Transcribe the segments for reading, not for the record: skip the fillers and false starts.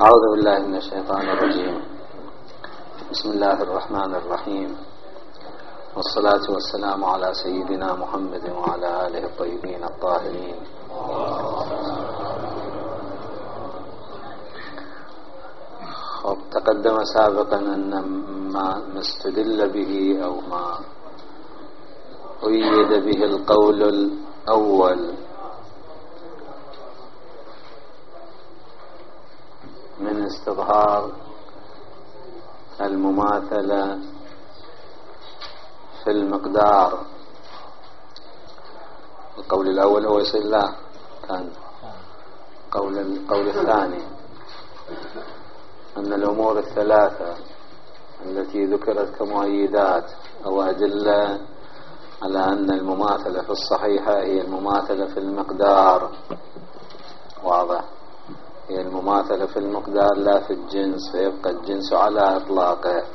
أعوذ بالله من الشيطان الرجيم. بسم الله الرحمن الرحيم، والصلاة والسلام على سيدنا محمد وعلى آله الطيبين الطاهرين. تقدم سابقا أن ما استدل به أو ما أيد به القول الأول من استظهار المماثلة في المقدار. القول الأول هو يصير لا كان القول الثاني أن الأمور الثلاثة التي ذكرت كمؤيدات أو أدلة على أن المماثلة في الصحيحة هي المماثلة في المقدار. واضح؟ هي المماثلة في المقدار لا في الجنس، فيبقى الجنس على إطلاقه،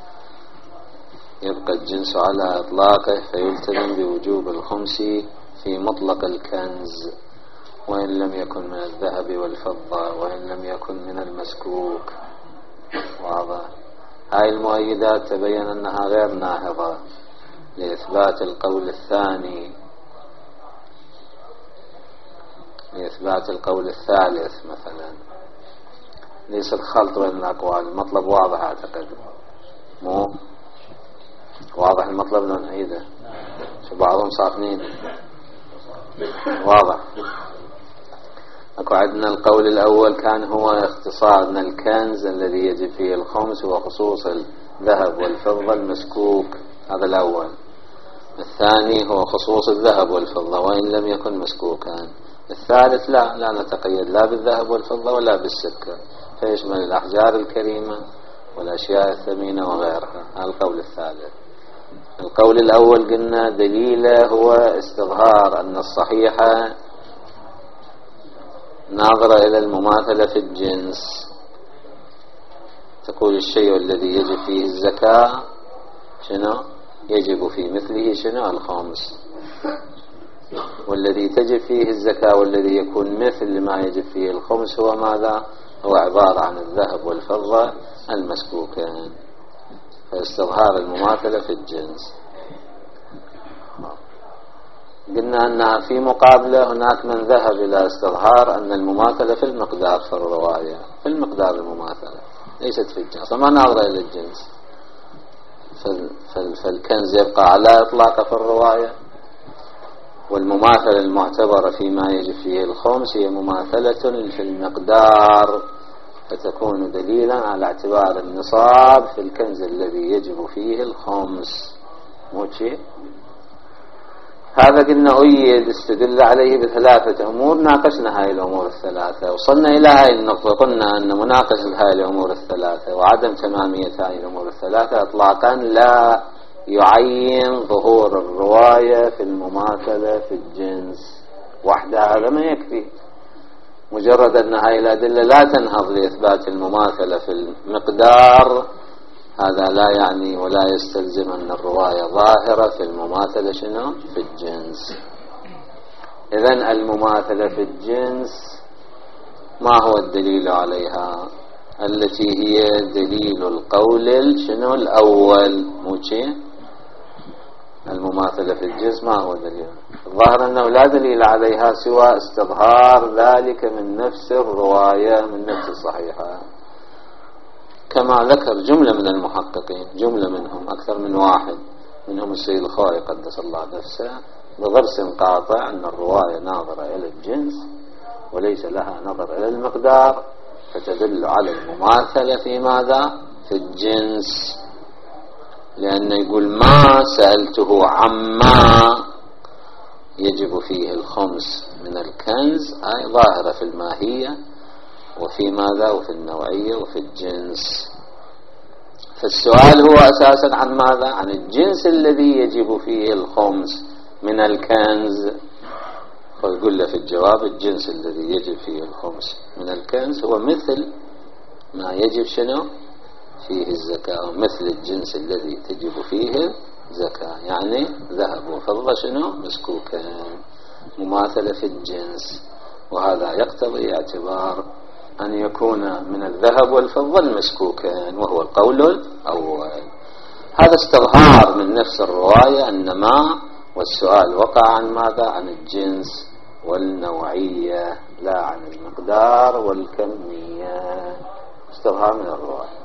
فيلتزم بوجوب الخمس في مطلق الكنز وإن لم يكن من الذهب والفضة وإن لم يكن من المسكوك. واضح؟ هاي المؤيدات تبين أنها غير ناهضة لإثبات القول الثاني، لإثبات القول الثالث مثلا. ليس الخلط بين الأقوال، المطلب واضح أعتقد، مو واضح المطلب؟ لو نعيده شو بعضهم صافنين. واضح؟ أكو عندنا القول الأول كان هو اختصارنا الكنز الذي يجب فيه الخمس وخصوص الذهب والفضة المسكوك، هذا الأول. الثاني هو خصوص الذهب والفضة وإن لم يكن مسكوكان. الثالث لا نتقيد لا بالذهب والفضة ولا بالسكر، فيشمل الأحجار الكريمة والأشياء الثمينة وغيرها. هذا القول الثالث. القول الأول قلنا دليله هو استظهار أن الصحيحة ناظرة إلى المماثلة في الجنس، تقول الشيء الذي يجب فيه الزكاة شنو؟ يجب في مثله شنو؟ الخمس. والذي تجب فيه الزكاة والذي يكون مثل ما يجب فيه الخمس هو ماذا؟ هو عبارة عن الذهب والفضة المسكوكان، فاستظهار المماثلة في الجنس. قلنا أنها في مقابلة هناك من ذهب إلى استظهار أن المماثلة في المقدار في الرواية، في المقدار المماثلة ليست في الجنس، ما ناظرة إلى الجنس. فالكنز يبقى على إطلاقه في الرواية، والمماثلة المعتبرة فيما يجب فيه الخمس هي مماثلة في المقدار، فتكون دليلا على اعتبار النصاب في الكنز الذي يجب فيه الخمس. مو شيء هذا قلنا أيد استدل عليه بثلاثة أمور. ناقشنا هاي الأمور الثلاثة، وصلنا إلى هاي النقطة، قلنا أن مناقشة هاي الأمور الثلاثة وعدم تمامية هاي الأمور الثلاثة إطلاقا لا يعين ظهور الرواية في المماثلة في الجنس وحدها. هذا ما يكفي، مجرد أن هاي الأدلة لا تنهض لإثبات المماثلة في المقدار هذا لا يعني ولا يستلزم أن الرواية ظاهرة في المماثلة شنو؟ في الجنس. إذن المماثلة في الجنس ما هو الدليل عليها؟ التي هي دليل القول شنو؟ الأول. مو شيء المماثلة في الجنس ما هو دليل؟ الظاهر أنه لا دليل عليها سوى استظهار ذلك من نفس الرواية، من نفس الصحيحة، كما ذكر جملة من المحققين، جملة منهم أكثر من واحد، منهم السيد الخوئي قدس الله نفسه، بضرس قاطع أن الرواية ناظرة إلى الجنس وليس لها نظر إلى المقدار، فتدل على المماثلة في ماذا؟ في الجنس. لأنه يقول ما سألته عما يجب فيه الخمس من الكنز، هاي ظاهرة في الماهية وفي ماذا؟ وفي النوعية وفي الجنس. فالسؤال هو أساسا عن ماذا؟ عن الجنس الذي يجب فيه الخمس من الكنز. فيقول له في الجواب الجنس الذي يجب فيه الخمس من الكنز هو مثل ما يجب شنو؟ فيه الزكاة، مثل الجنس الذي تجب فيه الزكاة، يعني ذهب وفضة شنو؟ مسكوكان، مماثلة في الجنس. وهذا يقتضي اعتبار أن يكون من الذهب والفضة المسكوكين، وهو القول الأول. هذا استظهار من نفس الرواية أن ما، والسؤال وقع عن ماذا؟ عن الجنس والنوعية لا عن المقدار والكمية. استظهار من الرواية.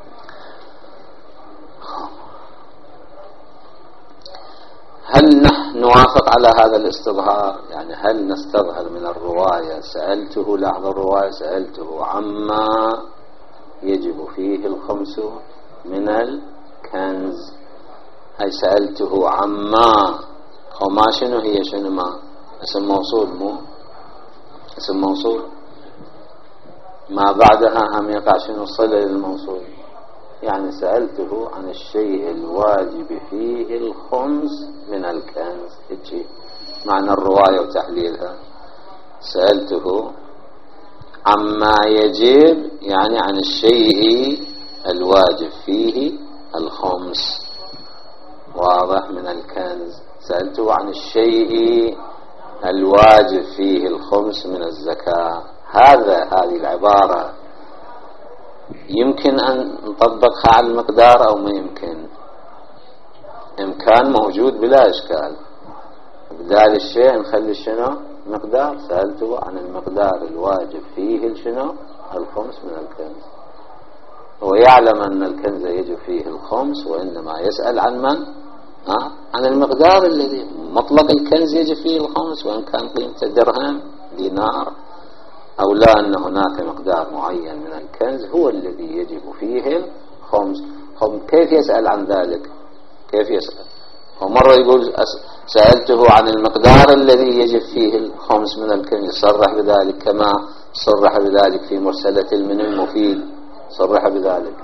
هل نحن نوافق على هذا الاستظهار؟ يعني هل نستظهر من الرواية سألته، لاحظ الرواية، سألته عما يجب فيه الخمس من الكنز. هاي سألته عما، أو ما شنو هي؟ شنو ما؟ اسم موصول، مو اسم موصول، ما بعدها هم يقع شنو؟ صلة للموصول. يعني سألته عن الشيء الواجب فيه الخمس من الكنز. هيك معنى الرواية وتحليلها. سألته عما يجب، يعني عن الشيء الواجب فيه الخمس، واضح، من الكنز. سألته عن الشيء الواجب فيه الخمس من الزكاة. هذه العبارة يمكن أن نطبقها على المقدار أو ما يمكن؟ إمكان موجود بلا إشكال. بدال الشيء نخلي شنو؟ مقدار. سألته عن المقدار الواجب فيه شنو؟ الخمس من الكنز. هو يعلم أن الكنز يجب فيه الخمس، وإنما يسأل عن من؟ عن المقدار الذي مطلق الكنز يجب فيه الخمس، وإن كان قيمته درهم، دينار، أو لا، أن هناك مقدار معين من الكنز هو الذي يجب فيه الخمس. كيف يسأل عن ذلك؟ كيف يسأل؟ ومرة يقول سألته عن المقدار الذي يجب فيه الخمس من الكنز، صرح بذلك كما صرح بذلك في مرسلة من المفيد، صرح بذلك.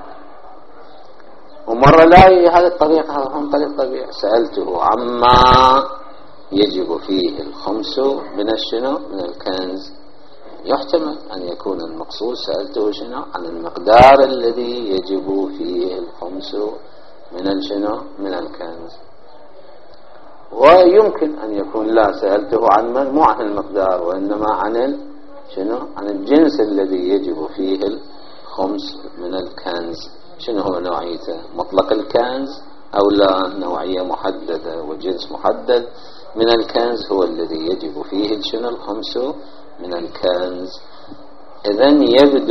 ومرة لا، هذا الطريق، هذا هم طريق طبيعي. سألته عما يجب فيه الخمس من الشنو؟ من الكنز. يحتمل أن يكون المقصود سألته شنو؟ عن المقدار الذي يجب فيه الخمس من الشنو؟ من الكنز. ويمكن أن يكون لا، سألته عن من؟ مو عن المقدار، وإنما عن شنو؟ عن الجنس الذي يجب فيه الخمس من الكنز. شنو هو نوعيته؟ مطلق الكنز أو لا، نوعية محددة وجنس محدد من الكنز هو الذي يجب فيه شنو؟ الخمس من الكنز. إذن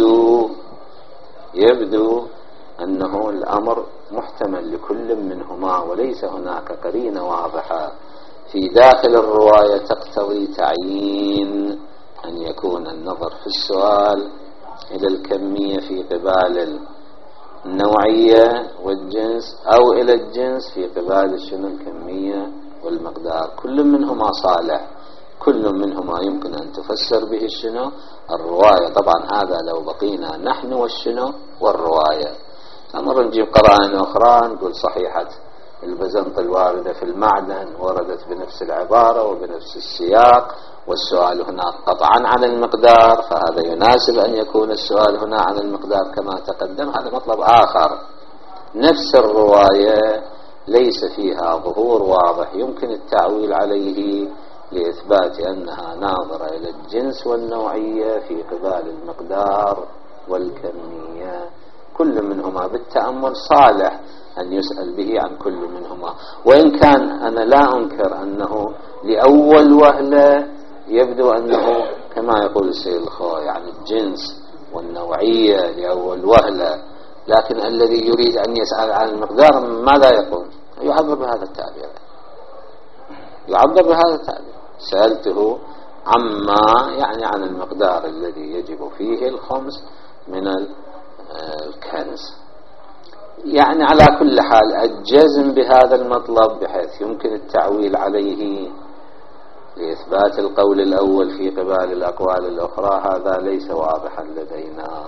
يبدو أنه الأمر محتمل لكل منهما، وليس هناك قرينة واضحة في داخل الرواية تقتضي تعيين أن يكون النظر في السؤال إلى الكمية في قبال النوعية والجنس، أو إلى الجنس في قبال شنو؟ الكمية والمقدار. كل منهما صالح، كل منهما يمكن أن تفسر به الشنو؟ الرواية. طبعا هذا لو بقينا نحن والشنو؟ والرواية. أمر نجيب قرائن أخرى نقول صحيحة البزنط الواردة في المعدن وردت بنفس العبارة وبنفس السياق، والسؤال هنا قطعا عن المقدار، فهذا يناسب أن يكون السؤال هنا عن المقدار كما تقدم. هذا مطلب آخر. نفس الرواية ليس فيها ظهور واضح يمكن التعويل عليه لإثبات أنها ناظرة إلى الجنس والنوعية في قبال المقدار والكمية. كل منهما بالتأمل صالح أن يسأل به عن كل منهما، وإن كان أنا لا أنكر أنه لأول وهلة يبدو أنه كما يقول السيد الخوي عن الجنس والنوعية لأول وهلة، لكن الذي يريد أن يسأل عن المقدار ماذا يقول؟ يعبر بهذا التعبير، يعبر بهذا التعبير. سألته عما، يعني عن المقدار الذي يجب فيه الخمس من الكنز. يعني على كل حال الجزم بهذا المطلب بحيث يمكن التعويل عليه لإثبات القول الأول في قبال الأقوال الأخرى هذا ليس واضحا لدينا،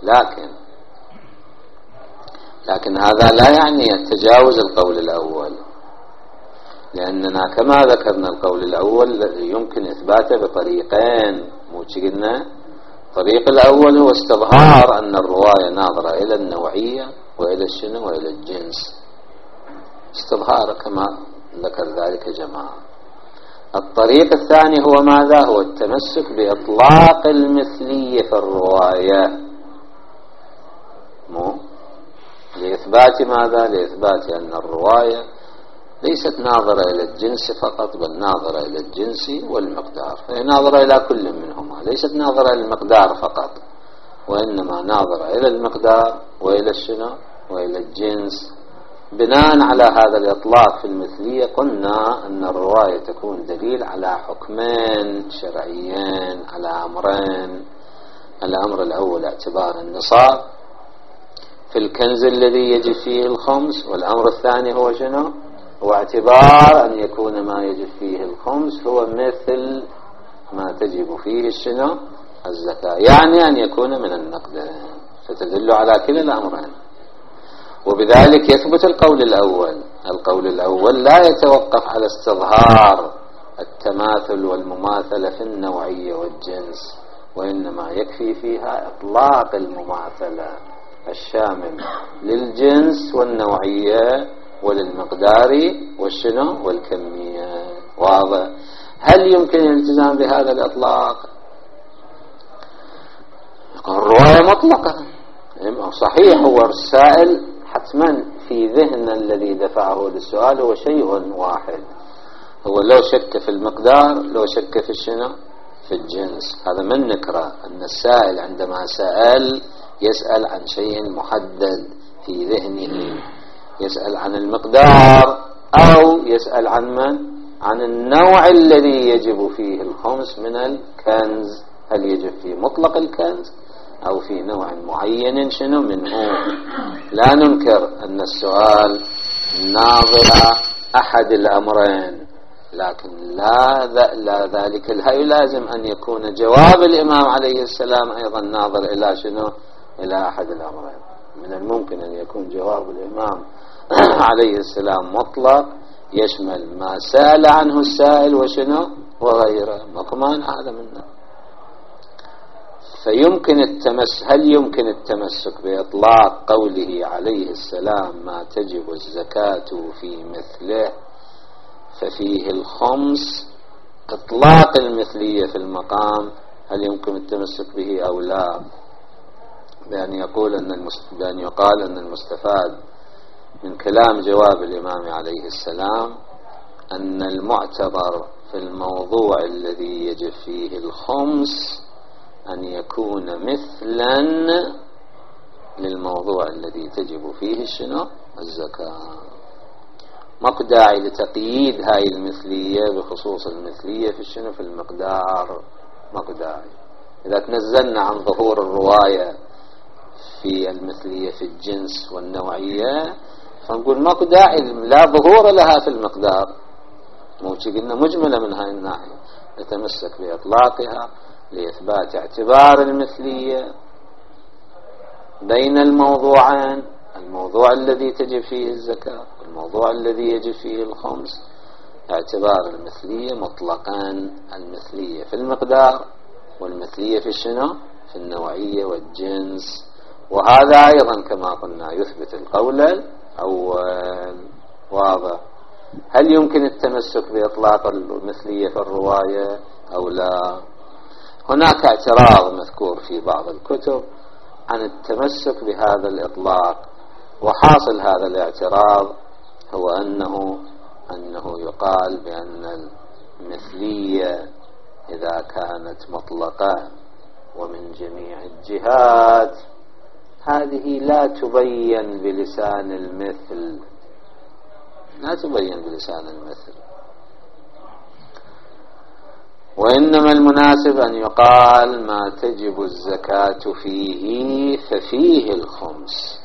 لكن هذا لا يعني تجاوز القول الأول، لأننا كما ذكرنا القول الأول يمكن إثباته بطريقين. مو قلنا الطريق الأول هو استظهار أن الرواية ناظرة إلى النوعية وإلى الشنو وإلى الجنس، استظهار كما ذكر ذلك جماعة. الطريق الثاني هو ماذا؟ هو التمسك بإطلاق المثلية في الرواية، لإثبات ماذا؟ لإثبات أن الرواية ليست ناظرة إلى الجنس فقط، بل ناظرة إلى الجنس والمقدار، هي ناظرة إلى كل منهما، ليست ناظرة إلى المقدار فقط، وإنما ناظرة إلى المقدار وإلى الشنو وإلى الجنس. بناء على هذا الإطلاق في المثلية قلنا أن الرواية تكون دليل على حكمين شرعيين، على أمرين. الأمر الأول اعتبار النصاب في الكنز الذي يجب فيه الخمس، والأمر الثاني هو شنو؟ هو اعتبار أن يكون ما يجب فيه الخمس هو مثل ما تجب فيه الشنو الزكاة، يعني أن يكون من النقد، فتدل على كلا الأمرين. وبذلك يثبت القول الأول لا يتوقف على استظهار التماثل والمماثلة في النوعية والجنس، وإنما يكفي فيها إطلاق المماثلة الشامل للجنس والنوعية وللمقدار والشنو والكمية. واضح؟ هل يمكن الالتزام بهذا الإطلاق؟ الرواية مطلقة صحيح، هو السائل حتما في ذهن الذي دفعه للسؤال هو شيء واحد، هو لو شك في المقدار لو شك في الشنو في الجنس. هذا من نكره أن السائل عندما سأل يسأل عن شيء محدد في ذهنه، يسأل عن المقدار أو يسأل عن من؟ عن النوع الذي يجب فيه الخمس من الكنز، هل يجب فيه مطلق الكنز أو في نوع معين شنو منه. لا ننكر أن السؤال ناظر أحد الأمرين، لكن لا ذلك لا يلازم أن يكون جواب الإمام عليه السلام أيضا ناظر إلى شنو إلى أحد الأمرين. من الممكن أن يكون جواب الإمام عليه السلام مطلق يشمل ما سأل عنه السائل وشنو وغيره، مكمان هذا منه. فيمكن هل يمكن التمسك بإطلاق قوله عليه السلام ما تجب الزكاة في مثله ففيه الخمس، إطلاق المثلية في المقام، هل يمكن التمسك به أو لا؟ بأن يقال أن المستفاد من كلام جواب الإمام عليه السلام أن المعتبر في الموضوع الذي يجب فيه الخمس أن يكون مثلا للموضوع الذي تجب فيه الشنو الزكاة. ماكو داعي لتقييد هاي المثلية بخصوص المثلية في الشنو في المقدار، ماكو داعي. إذا تنزلنا عن ظهور الرواية في المثلية في الجنس والنوعية فنقول ماكو داعي لا ظهور لها في المقدار، قلنا مجملة من هاي الناحية، نتمسك بإطلاقها لإثبات اعتبار المثلية بين الموضوعين، الموضوع الذي تجب فيه الزكاة والموضوع الذي يجب فيه الخمس، اعتبار المثلية مطلقا، المثلية في المقدار والمثلية في الشنو في النوعية والجنس. وهذا أيضا كما قلنا يثبت القول الأول. واضح؟ هل يمكن التمسك بإطلاق المثلية في الرواية أو لا؟ هناك اعتراض مذكور في بعض الكتب عن التمسك بهذا الإطلاق، وحاصل هذا الاعتراض هو أنه يقال بأن المثلية إذا كانت مطلقة ومن جميع الجهات هذه لا تبين بلسان المثل، لا تبين بلسان المثل، وإنما المناسب أن يقال ما تجب الزكاة فيه ففيه الخمس،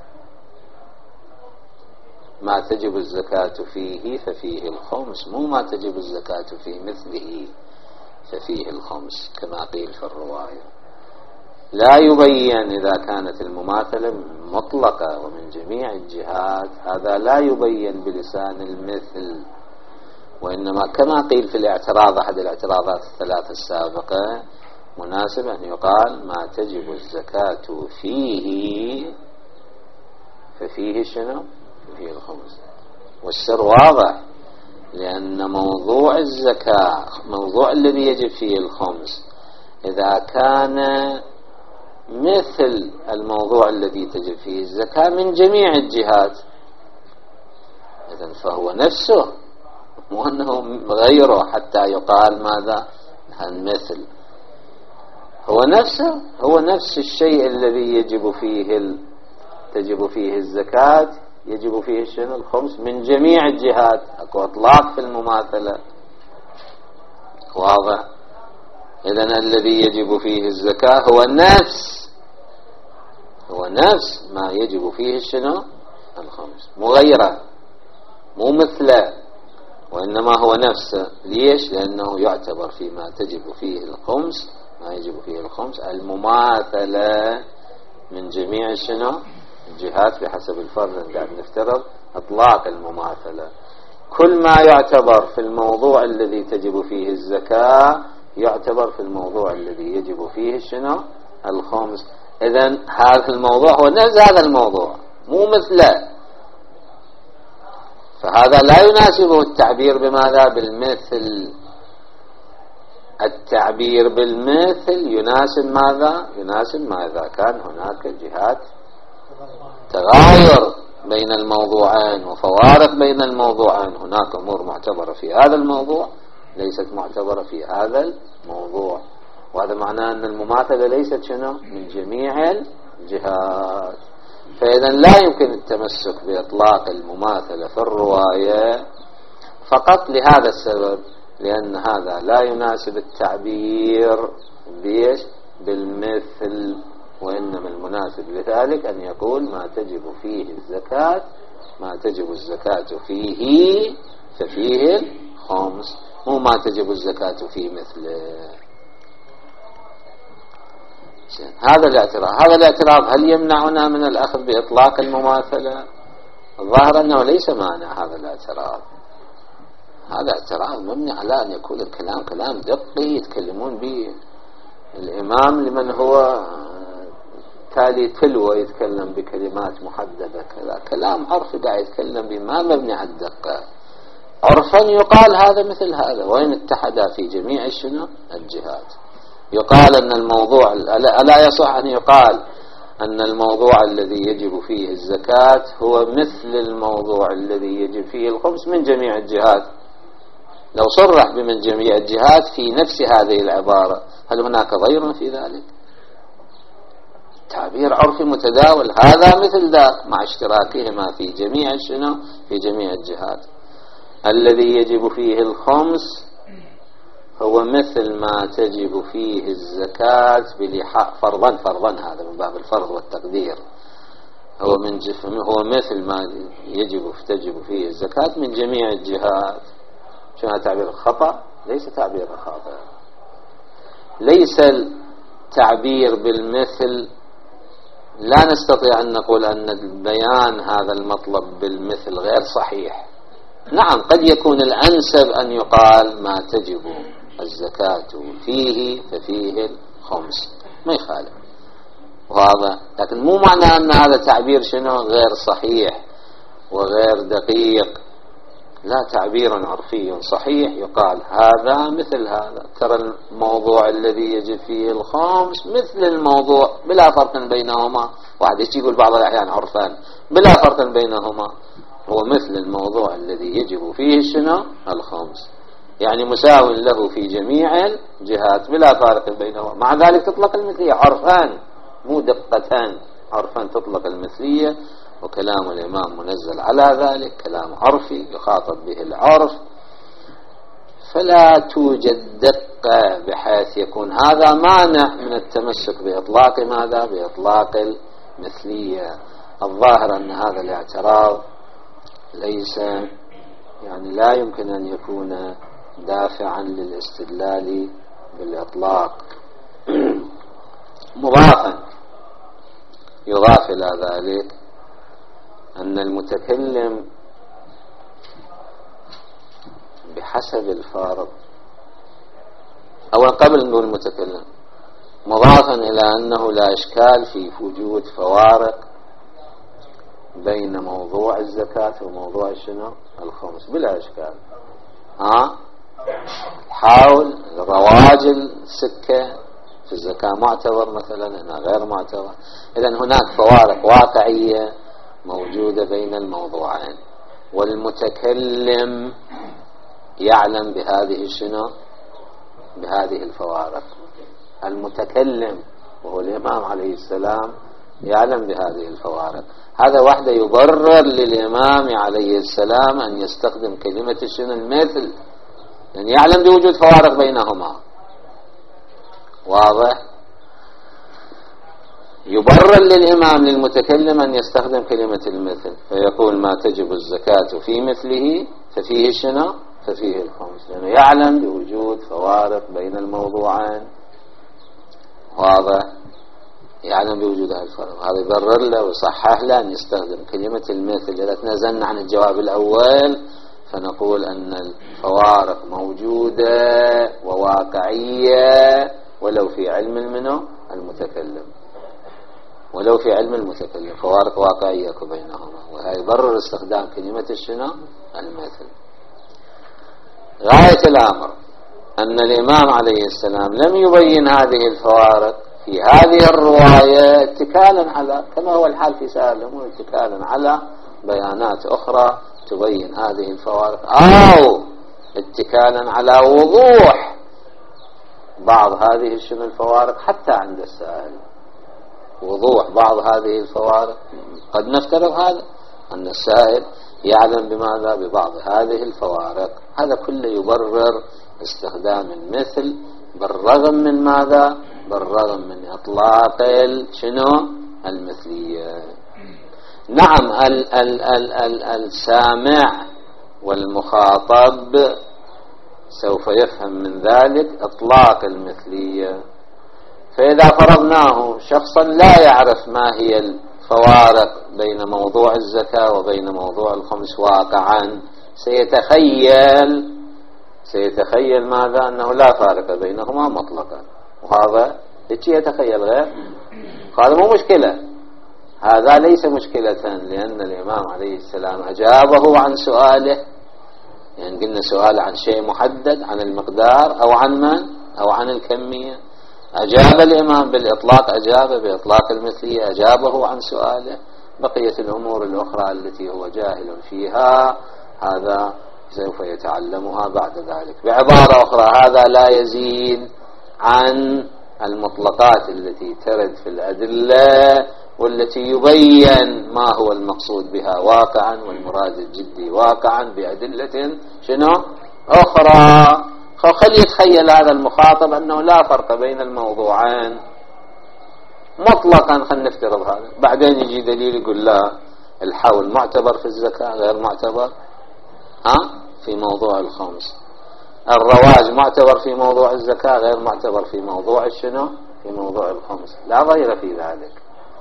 ما تجب الزكاة فيه ففيه الخمس، مو ما تجب الزكاة في مثله ففيه الخمس كما قيل في الرواية. لا يبين إذا كانت المماثلة مطلقة ومن جميع الجهات، هذا لا يبين بلسان المثل، وإنما كما قيل في الاعتراض أحد الاعتراضات الثلاث السابقة مناسب أن يقال ما تجب الزكاة فيه ففيه شنو ففيه الخمس. والسر واضح لأن موضوع الزكاة، موضوع الذي يجب فيه الخمس، إذا كان مثل الموضوع الذي تجب فيه الزكاة من جميع الجهات، إذن فهو نفسه، مو أنه غيره حتى يقال ماذا المثل. هو نفسه، هو نفس الشيء الذي تجب فيه الزكاة، يجب فيه شنو الخمس من جميع الجهات. اكو اطلاق في المماثلة، واضح؟ إذن الذي يجب فيه الزكاة هو نفس ما يجب فيه شنو الخمس، مو غيره، مو مثله، وإنما هو نفسه. ليش؟ لأنه يعتبر فيما تجب فيه الخمس، ما يجب فيه الخمس المماثلة من جميع شنو الجهات بحسب الفرض. قاعد نفترض اطلاق المماثلة، كل ما يعتبر في الموضوع الذي تجب فيه الزكاة يعتبر في الموضوع الذي يجب فيه شنو الخمس. إذن هذا الموضوع هو نفس هذا الموضوع، مو مثله. فهذا لا يناسبه التعبير بماذا؟ بالمثل. التعبير بالمثل يناسب ماذا؟ يناسب ما إذا كان هناك جهات تغاير بين الموضوعين وفوارق بين الموضوعين. هناك أمور معتبرة في هذا الموضوع ليست معتبرة في هذا الموضوع، وهذا معناه أن المماثلة ليست شنو من جميع الجهات. فإذا لا يمكن التمسك بإطلاق المماثلة في الرواية فقط لهذا السبب، لأن هذا لا يناسب التعبير بالمثل، وإنما المناسب لذلك أن يقول ما تجب فيه الزكاة، ما تجب الزكاة فيه ففيه الخمس، مو ما تجب الزكاة فيه مثله. هذا الاعتراض هل يمنعنا من الأخذ بإطلاق المماثلة؟ الظاهر أنه ليس مانع هذا الاعتراض. هذا اعتراض مبني على أن يكون الكلام كلام دقي يتكلمون به الإمام لمن هو تالي تلوى، يتكلم بكلمات محددة كذا، كلام عرفي قاعد يتكلم به ما مبني على الدقة. عرفا يقال هذا مثل هذا، وإن اتحدا في جميع شنو الجهات. يقال أن الموضوع ألا يصح أن يقال أن الموضوع الذي يجب فيه الزكاة هو مثل الموضوع الذي يجب فيه الخمس من جميع الجهات. لو صرح بمن جميع الجهات في نفس هذه العبارة، هل هناك ضير في ذلك؟ تعبير عرفي متداول، هذا مثل ذاك مع اشتراكهما في جميع شنو في جميع الجهات. الذي يجب فيه الخمس هو مثل ما تجب فيه الزكاة فرضا هذا من باب الفرض والتقدير، هو مثل ما تجب فيه الزكاة من جميع الجهات. شو هذا تعبير خطأ؟ ليس تعبير خاطئ. ليس التعبير بالمثل، لا نستطيع أن نقول أن بيان هذا المطلب بالمثل غير صحيح. نعم قد يكون الأنسب أن يقال ما تجب الزكاة فيه ففيه الخمس، ما يخالف، واضح. لكن مو معنى أن هذا تعبير شنو غير صحيح وغير دقيق، لا، تعبير عرفي صحيح يقال هذا مثل هذا. ترى الموضوع الذي يجب فيه الخمس مثل الموضوع بلا فرق بينهما. واحد يقول بعض الأحيان عرفان بلا فرق بينهما، هو مثل الموضوع الذي يجب فيه شنو الخمس، يعني مساو له في جميع الجهات بلا فارق بينهما. مع ذلك تطلق المثلية عرفان مو دقتان، عرفان تطلق المثلية، وكلام الإمام منزل على ذلك، كلام عرفي يخاطب به العرف، فلا توجد دقة بحيث يكون هذا مانع من التمسك بإطلاق ماذا؟ بإطلاق المثلية. الظاهر أن هذا الاعتراض ليس لا يمكن أن يكون دافعا للاستدلال بالإطلاق. يضاف إلى ذلك أن المتكلم بحسب الفارق، أو قبل نقول المتكلم، مضافا إلى أنه لا إشكال في وجود فوارق بين موضوع الزكاة وموضوع شنو الخمس، بلا إشكال. حول الرواجل سكة في الزكاة معتبر مثلا، هنا غير معتبر. إذن هناك فوارق واقعية موجودة بين الموضوعين، والمتكلم يعلم بهذه شنو؟ بهذه الفوارق. المتكلم وهو الإمام عليه السلام يعلم بهذه الفوارق. هذا وحده يبرر للإمام عليه السلام أن يستخدم كلمة شنو؟ المثل، يعني يعلم بوجود فوارق بينهما. واضح؟ يبرر للإمام للمتكلم أن يستخدم كلمة المثل، فيقول ما تجب الزكاة في مثله ففيه شنو؟ ففيه الخمس، لأنه يعني يعلم بوجود فوارق بين الموضوعين. واضح؟ يعلم بوجود الفرق. هذا يبرر له ويصحح له أن يستخدم كلمة المثل. إذا تنازلنا عن الجواب الأول فنقول أن الفوارق موجودة وواقعية ولو في علم منه المتكلم، ولو في علم المتكلم فوارق واقعية بينهما، وهذا يبرر استخدام كلمة شنو؟ المثل. غاية الأمر أن الإمام عليه السلام لم يبين هذه الفوارق في هذه الرواية اتكالا على، كما هو الحال في سائر الأمور، اتكالا على بيانات أخرى تبين هذه الفوارق، أو اتكالا على وضوح بعض هذه شنو الفوارق حتى عند السائل. وضوح بعض هذه الفوارق قد نفترض هذا أن السائل يعلم بماذا؟ ببعض هذه الفوارق. هذا كله يبرر استخدام المثل بالرغم من ماذا؟ بالرغم من إطلاق شنو؟ المثلية. نعم السامع والمخاطب سوف يفهم من ذلك إطلاق المثلية. فإذا فرضناه شخصا لا يعرف ما هي الفوارق بين موضوع الزكاة وبين موضوع الخمس واقعا، سيتخيل ماذا؟ أنه لا فارق بينهما مطلقا، وهذا يتخيل غير، هذا مو مشكلة، هذا ليس مشكلة، لأن الإمام عليه السلام أجابه عن سؤاله. يعني قلنا سؤال عن شيء محدد، عن المقدار أو عن من؟ أو عن الكمية. أجاب الإمام بالإطلاق، أجاب بإطلاق المثلية، أجابه عن سؤاله. بقية الأمور الأخرى التي هو جاهل فيها هذا سوف يتعلمها بعد ذلك. بعبارة أخرى هذا لا يزيد عن المطلقات التي ترد في الأدلة والتي يبين ما هو المقصود بها واقعا والمراد الجدي واقعا بأدلة شنو أخرى. خلي يتخيل هذا المخاطب أنه لا فرق بين الموضوعين مطلقا. خلينا نفترض هذا، بعدين يجي دليل يقول لا الحول معتبر في الزكاة غير معتبر في موضوع الخمس، الرواج معتبر في موضوع الزكاة غير معتبر في موضوع شنو؟ في موضوع الخمس. لا ضير في ذلك.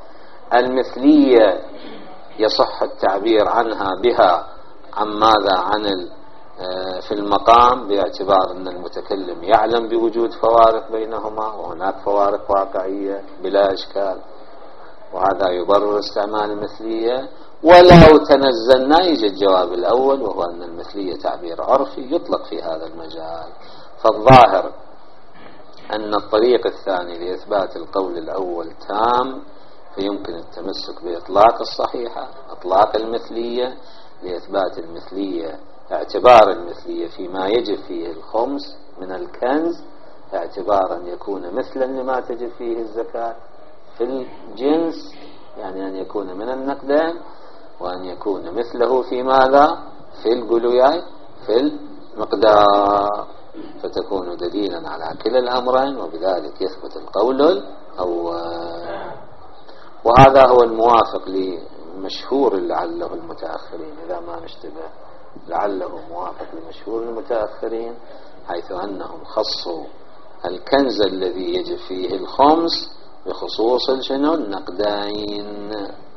المثلية يصح التعبير عنها بها عن ماذا؟ عن في المقام، باعتبار أن المتكلم يعلم بوجود فوارق بينهما، وهناك فوارق واقعية بلا إشكال، وهذا يبرر استعمال المثلية. ولو تنزلنا يجي الجواب الأول، وهو أن المثلية تعبير عرفي يطلق في هذا المجال. فالظاهر أن الطريق الثاني لإثبات القول الأول تام، فيمكن التمسك بإطلاق الصحيحة، إطلاق المثلية لإثبات المثلية، اعتبار المثلية فيما يجب فيه الخمس من الكنز، اعتبارا يكون مثلا لما تجب فيه الزكاة في الجنس، يعني أن يكون من النقدين، وأن يكون مثله في ماذا؟ في القلوياي في المقدار، فتكون دليلا على كلا الأمرين، وبذلك يثبت القول الأول. وهذا هو الموافق لمشهور لعله المتأخرين، إذا ما نشتبه لعله موافق لمشهور المتأخرين، حيث أنهم خصوا الكنز الذي يجب فيه الخمس بخصوص شنو؟ النقدين.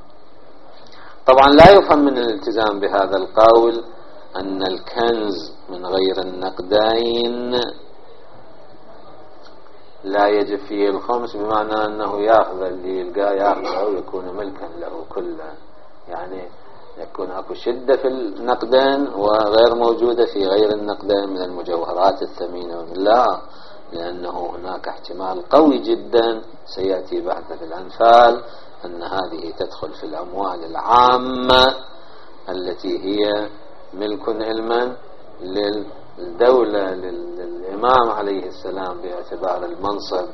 طبعا لا يفهم من الالتزام بهذا القول أن الكنز من غير النقدين لا يجب فيه الخمس، بمعنى أنه يأخذ اللي يلقاه يأخذه ويكون ملكا له كله. يعني يكون أكو شدة في النقدين وغير موجودة في غير النقدين من المجوهرات الثمينة. لا، لأنه هناك احتمال قوي جدا سيأتي بعد في الأنفال أن هذه تدخل في الأموال العامة التي هي ملك علما للدولة للإمام عليه السلام باعتبار المنصب،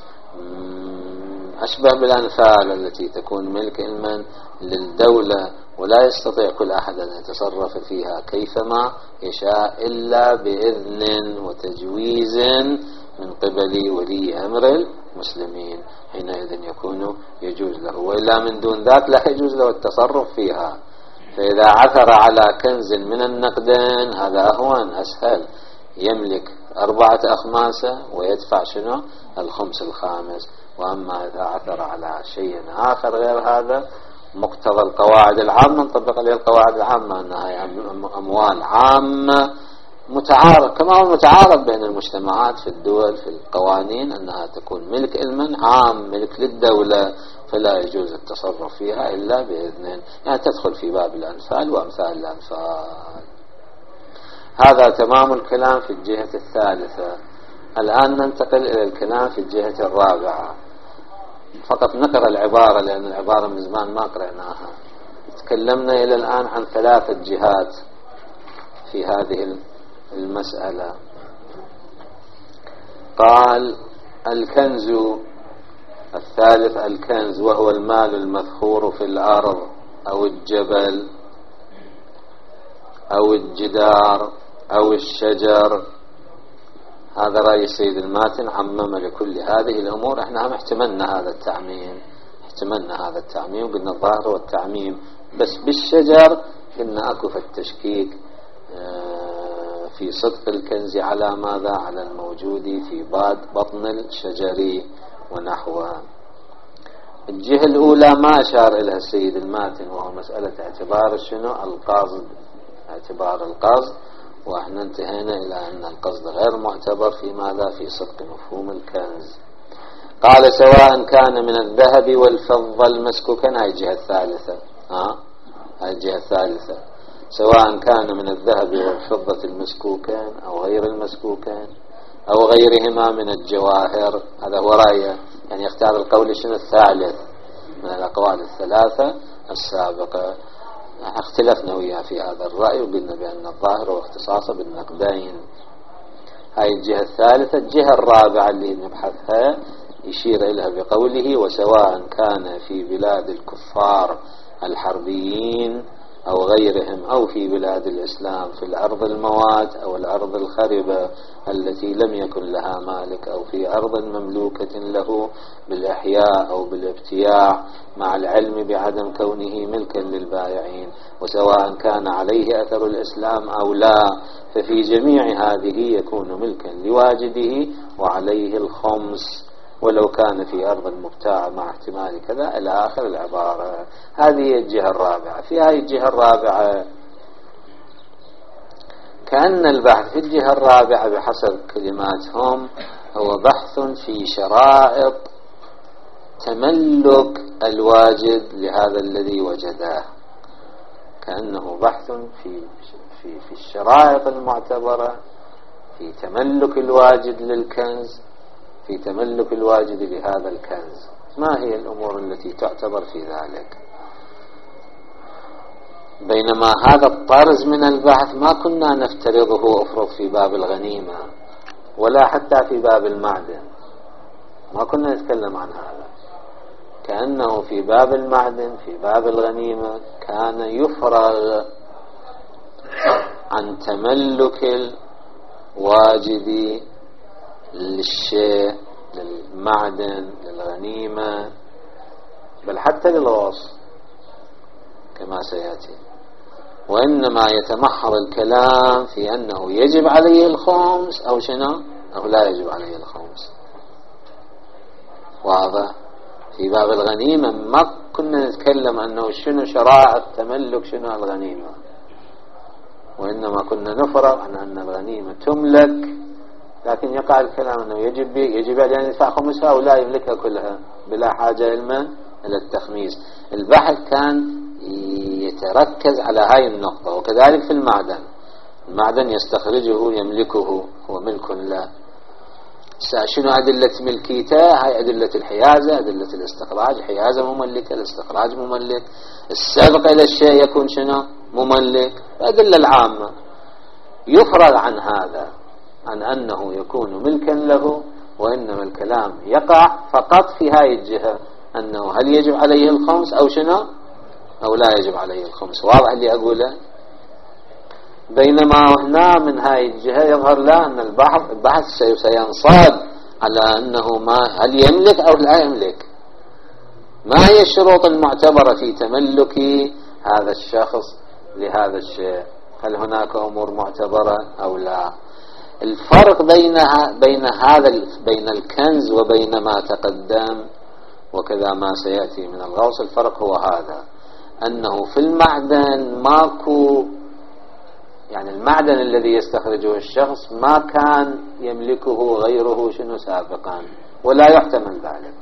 أشبه بالأنفال التي تكون ملك علما للدولة ولا يستطيع كل أحد أن يتصرف فيها كيفما يشاء إلا بإذن وتجويز من قبل ولي أمر المسلمين، حينئذ يكون يجوز له، وإلا من دون ذاك لا يجوز له التصرف فيها. فإذا عثر على كنز من النقدين هذا أهون أسهل، يملك 4 أخماس ويدفع شنو؟ الخمس الخامس. وأما إذا عثر على شيء آخر غير هذا مقتضى القواعد العامة نطبق عليه القواعد العامة أنها أموال عامة متعارض، كما هو متعارض بين المجتمعات في الدول في القوانين أنها تكون ملك علما عام ملك للدولة، فلا يجوز التصرف فيها إلا بإذن، يعني تدخل في باب الأنفال وأمثال الأنفال. هذا تمام الكلام في الجهة الثالثة. الآن ننتقل إلى الكلام في الجهة الرابعة. فقط نقرأ العبارة لأن العبارة من زمان ما قرأناها. تكلمنا إلى الآن عن 3 جهات في هذه المسألة. قال الكنز الثالث الكنز وهو المال المذخور في الأرض أو الجبل أو الجدار أو الشجر. هذا رأي السيد الماتن، عمم لكل هذه الأمور. احنا هم احتملنا هذا التعميم وقلنا الظاهر والتعميم، بس بالشجر قلنا أكو في التشكيك في صدق الكنز على ماذا؟ على الموجود في بطن الشجر ونحوه. الجهة الأولى ما أشار إليها السيد الماتن وهو مسألة اعتبار شنو؟ القصد، اعتبار القصد، وإحنا انتهينا إلى أن القصد غير معتبر في ماذا؟ في صدق مفهوم الكنز. قال سواء كان من الذهب والفضة المسكوكا، هاي الجهة الثالثة. هاي الجهة الثالثة، سواء كان من الذهب والفضة المسكوكين أو غير المسكوكين أو غيرهما من الجواهر. هذا هو رأيه، يعني يختار القول شنو؟ الثالث من الأقوال الثلاثة السابقة. اختلفنا وياه في هذا الرأي وقلنا بأن الظاهر هو اختصاصه بالنقدين. هاي الجهة الثالثة. الجهة الرابعة اللي نبحثها يشير إليها بقوله وسواء كان في بلاد الكفار الحربيين أو غيرهم أو في بلاد الإسلام في الأرض الموات أو الأرض الخربة التي لم يكن لها مالك أو في أرض مملوكة له بالإحياء أو بالابتياع مع العلم بعدم كونه ملكا للبائعين، وسواء كان عليه أثر الإسلام أو لا، ففي جميع هذه يكون ملكا لواجده وعليه الخمس ولو كان في أرض مبتاعة مع احتمال كذا إلى آخر العبارة. هذه الجهة الرابعة. في هذه الجهة الرابعة كأن البحث في الجهة الرابعة بحسب كلماتهم هو بحث في شرائط تملك الواجد لهذا الذي وجده، كأنه بحث في الشرائط المعتبرة في تملك الواجد للكنز، في تملك الواجد لهذا الكنز. ما هي الأمور التي تعتبر في ذلك؟ بينما هذا الطرز من البحث ما كنا نفترضه وأفرض في باب الغنيمة ولا حتى في باب المعدن، ما كنا نتكلم عن هذا. كأنه في باب المعدن في باب الغنيمة كان يفرغ عن تملك الواجد للشيء، للمعدن، للغنيمة، بل حتى للغصب كما سيأتي. وإنما يتمحض الكلام في أنه يجب عليه الخمس أو شنو أو لا يجب عليه الخمس. واضح؟ في باب الغنيمة ما كنا نتكلم أنه شنو شرائع التملك شنو الغنيمة، وإنما كنا نفرغ عن أن الغنيمة تملك، لكن يقع الكلام أنه يجب أن يدفع خمسها ولا يملكها كلها بلا حاجة إلى التخميس. البحث كان يتركز على هاي النقطة. وكذلك في المعدن يستخرجه يملكه، هو ملك له. شنو أدلة ملكيته؟ هاي أدلة الحيازة، أدلة الاستخراج، حيازة مملكة، الاستخراج مملك، السابق إلى الشيء يكون شنو؟ مملك. الأدلة العامة يفرغ عن هذا، عن أنه يكون ملكا له، وإنما الكلام يقع فقط في هاي الجهة، أنه هل يجب عليه الخمس أو شنو أو لا يجب عليه الخمس. واضح اللي أقوله؟ بينما هنا من هاي الجهة يظهر له أن البحث سينصاد على أنه هل يملك أو لا يملك، ما هي الشروط المعتبرة في تملك هذا الشخص لهذا الشيء، هل هناك أمور معتبرة أو لا. الفرق بين الكنز وبين ما تقدم وكذا ما سيأتي من الغوص، الفرق هو هذا، أنه في المعدن ماكو، يعني المعدن الذي يستخرجه الشخص ما كان يملكه غيره شنو سابقا، ولا يحتمل ذلك.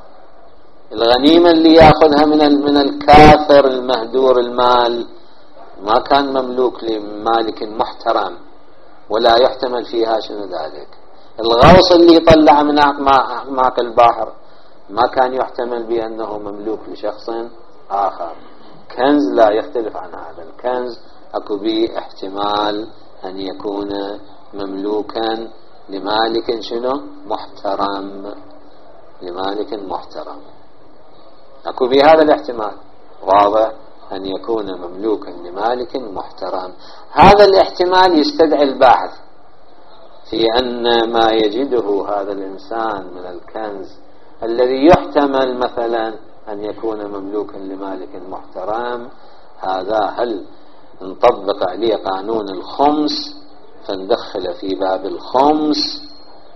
الغنيمة اللي يأخذها من الكافر المهدور المال ما كان مملوك لمالك محترم، ولا يحتمل فيها شنو ذلك. الغوص اللي يطلع من أعماق البحر ما كان يحتمل بأنه مملوك لشخص آخر. كنز لا يختلف عن هذا، الكنز أكو به احتمال أن يكون مملوكا لمالك شنو محترم، لمالك محترم، أكو به هذا الاحتمال. واضح؟ أن يكون مملوكا لمالك محترم. هذا الاحتمال يستدعي البحث في أن ما يجده هذا الإنسان من الكنز الذي يحتمل مثلا أن يكون مملوكا لمالك محترم، هذا هل نطبق عليه قانون الخمس فندخل في باب الخمس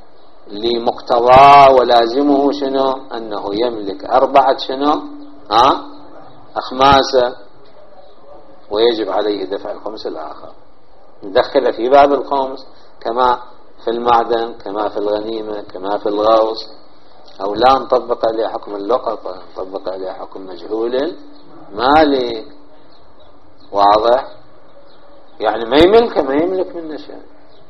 لمقتضاه ولازمه شنو؟ أنه يملك 4 شنو أخماسة، ويجب عليه دفع الخمس الآخر. ندخل في باب الخمس كما في المعدن، كما في الغنيمة، كما في الغوص. أو لا نطبق عليه حكم اللقطة، نطبق عليه حكم مجهول المالك. واضح؟ يعني ما يملك منه شيء.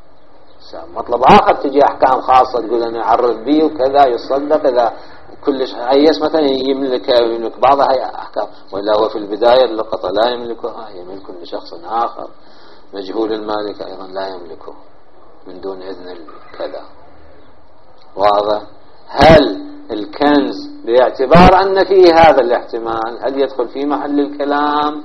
مطلب آخر تجي أحكام خاصة تقول أنا يعرف به وكذا يصدق إذا كلش عيس مثلا يملك بعضها هي أحكام، ولا هو في البداية اللقطة لا يملكها، يملك لشخص آخر. مجهول المالك أيضا لا يملكه من دون إذن كذا. واضح؟ هل الكنز باعتبار أن فيه هذا الاحتمال هل يدخل في محل الكلام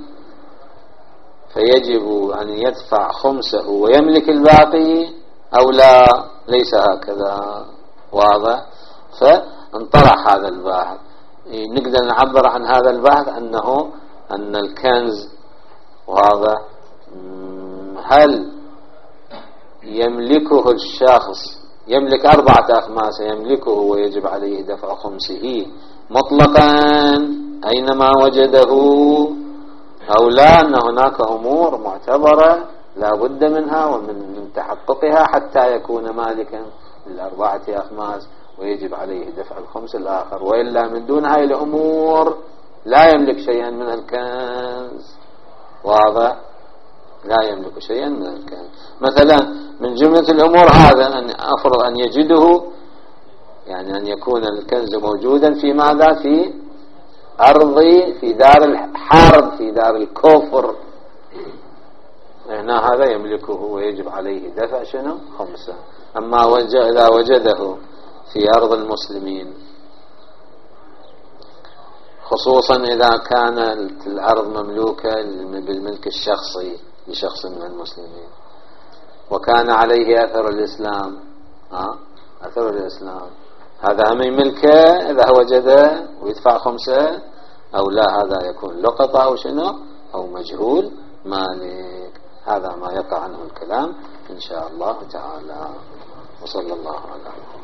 فيجب أن يدفع خمسه ويملك الباقي أو لا؟ ليس هكذا. واضح؟ فانطرح هذا البحث. نقدر نعبر عن هذا البحث أن الكنز، واضح، هل يملكه الشخص، يملك 4 أخماس يملكه ويجب عليه دفع خمسه مطلقا أينما وجده، أو لا أن هناك أمور معتبرة لا بد منها ومن تحققها حتى يكون مالكا ل4 أخماس ويجب عليه دفع الخمس الآخر، وإلا من دون هاي الأمور لا يملك شيئا من الكنز. واضح؟ لا يملك شيئا من الكنز. مثلا من جملة الأمور هذا أن أفرض أن يجده، يعني أن يكون الكنز موجودا في ماذا؟ في أرضي، في دار الحرب، في دار الكفر، هنا هذا يملكه ويجب عليه دفع شنو؟ خمسة. أما إذا وجده في أرض المسلمين، خصوصا إذا كان الأرض مملوكة بالملك الشخصي لشخص من المسلمين وكان عليه أثر الإسلام، أثر الإسلام، هذا هم ملكه إذا وجده ويدفع خمسة أو لا؟ هذا يكون لقطة أو شنو أو مجهول مالك. هذا ما يقع عنه الكلام إن شاء الله تعالى. وصلى الله على محمد.